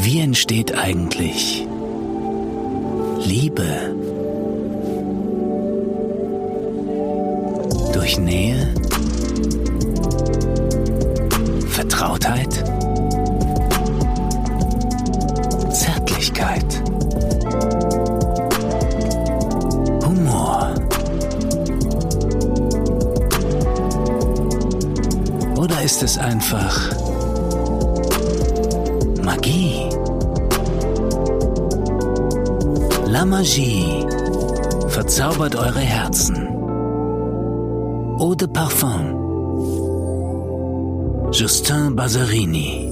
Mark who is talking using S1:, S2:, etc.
S1: Wie entsteht eigentlich Liebe? Durch Nähe? Vertrautheit? Zärtlichkeit? Humor? Oder ist es einfach Magie? La Magie verzaubert eure Herzen. Eau de Parfum. Justin Bazzarini.